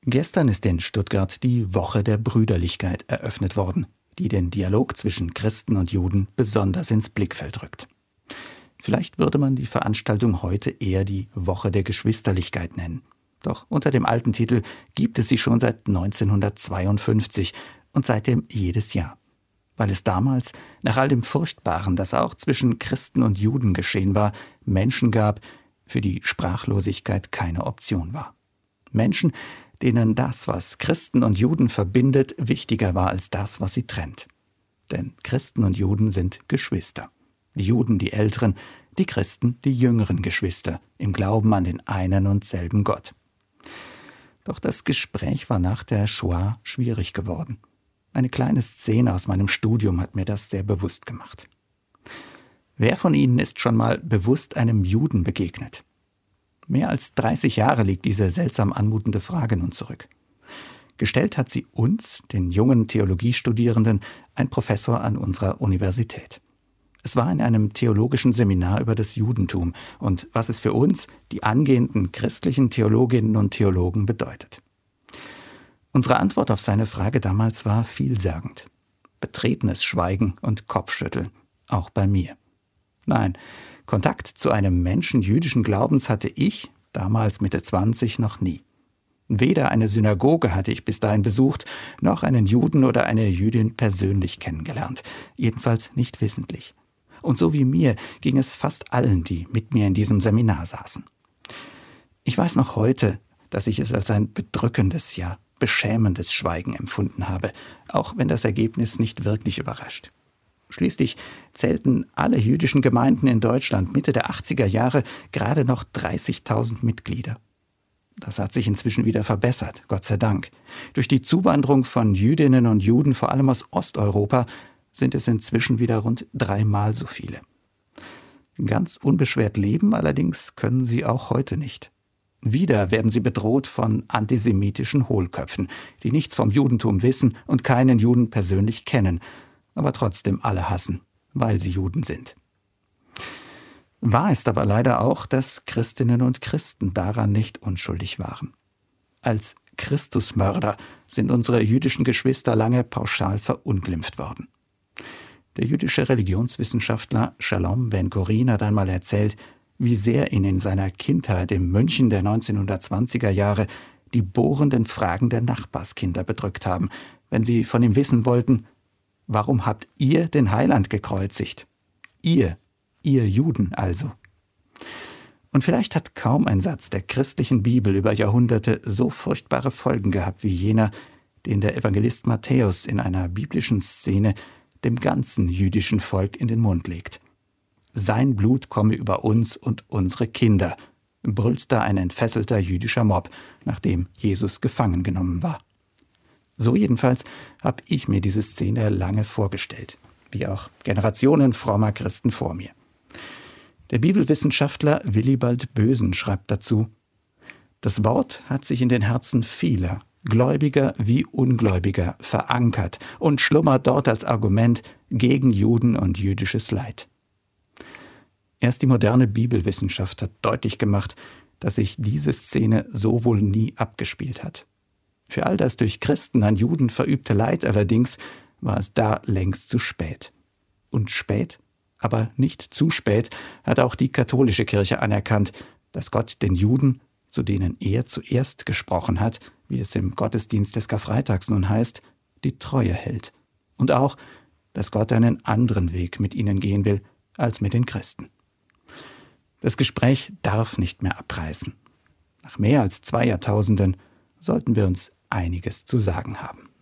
Gestern ist in Stuttgart die Woche der Brüderlichkeit eröffnet worden, die den Dialog zwischen Christen und Juden besonders ins Blickfeld rückt. Vielleicht würde man die Veranstaltung heute eher die Woche der Geschwisterlichkeit nennen. Doch unter dem alten Titel gibt es sie schon seit 1952 und seitdem jedes Jahr. Weil es damals, nach all dem Furchtbaren, das auch zwischen Christen und Juden geschehen war, Menschen gab, für die Sprachlosigkeit keine Option war. Menschen, denen das, was Christen und Juden verbindet, wichtiger war als das, was sie trennt. Denn Christen und Juden sind Geschwister. Die Juden die älteren, die Christen die jüngeren Geschwister, im Glauben an den einen und selben Gott. Doch das Gespräch war nach der Shoah schwierig geworden. Eine kleine Szene aus meinem Studium hat mir das sehr bewusst gemacht. Wer von Ihnen ist schon mal bewusst einem Juden begegnet? Mehr als 30 Jahre liegt diese seltsam anmutende Frage nun zurück. Gestellt hat sie uns, den jungen Theologiestudierenden, ein Professor an unserer Universität. Es war in einem theologischen Seminar über das Judentum und was es für uns, die angehenden christlichen Theologinnen und Theologen, bedeutet. Unsere Antwort auf seine Frage damals war vielsagend. Betretenes Schweigen und Kopfschütteln, auch bei mir. Nein, Kontakt zu einem Menschen jüdischen Glaubens hatte ich, damals Mitte 20, noch nie. Weder eine Synagoge hatte ich bis dahin besucht, noch einen Juden oder eine Jüdin persönlich kennengelernt, jedenfalls nicht wissentlich. Und so wie mir ging es fast allen, die mit mir in diesem Seminar saßen. Ich weiß noch heute, dass ich es als ein bedrückendes, ja beschämendes Schweigen empfunden habe, auch wenn das Ergebnis nicht wirklich überrascht. Schließlich zählten alle jüdischen Gemeinden in Deutschland Mitte der 80er Jahre gerade noch 30.000 Mitglieder. Das hat sich inzwischen wieder verbessert, Gott sei Dank. Durch die Zuwanderung von Jüdinnen und Juden, vor allem aus Osteuropa, sind es inzwischen wieder rund 3-mal so viele. Ganz unbeschwert leben allerdings können sie auch heute nicht. Wieder werden sie bedroht von antisemitischen Hohlköpfen, die nichts vom Judentum wissen und keinen Juden persönlich kennen, aber trotzdem alle hassen, weil sie Juden sind. Wahr ist aber leider auch, dass Christinnen und Christen daran nicht unschuldig waren. Als Christusmörder sind unsere jüdischen Geschwister lange pauschal verunglimpft worden. Der jüdische Religionswissenschaftler Shalom Ben-Chorin hat einmal erzählt, wie sehr ihn in seiner Kindheit im München der 1920er Jahre die bohrenden Fragen der Nachbarskinder bedrückt haben, wenn sie von ihm wissen wollten: Warum habt ihr den Heiland gekreuzigt? Ihr Juden also. Und vielleicht hat kaum ein Satz der christlichen Bibel über Jahrhunderte so furchtbare Folgen gehabt wie jener, den der Evangelist Matthäus in einer biblischen Szene dem ganzen jüdischen Volk in den Mund legt. Sein Blut komme über uns und unsere Kinder, brüllt da ein entfesselter jüdischer Mob, nachdem Jesus gefangen genommen war. So jedenfalls habe ich mir diese Szene lange vorgestellt, wie auch Generationen frommer Christen vor mir. Der Bibelwissenschaftler Willibald Bösen schreibt dazu: Das Wort hat sich in den Herzen vieler, Gläubiger wie Ungläubiger, verankert und schlummert dort als Argument gegen Juden und jüdisches Leid. Erst die moderne Bibelwissenschaft hat deutlich gemacht, dass sich diese Szene so wohl nie abgespielt hat. Für all das durch Christen an Juden verübte Leid allerdings war es da längst zu spät. Und spät, aber nicht zu spät, hat auch die katholische Kirche anerkannt, dass Gott den Juden, zu denen er zuerst gesprochen hat, wie es im Gottesdienst des Karfreitags nun heißt, die Treue hält. Und auch, dass Gott einen anderen Weg mit ihnen gehen will, als mit den Christen. Das Gespräch darf nicht mehr abreißen. Nach mehr als 2 Jahrtausenden sollten wir uns einiges zu sagen haben.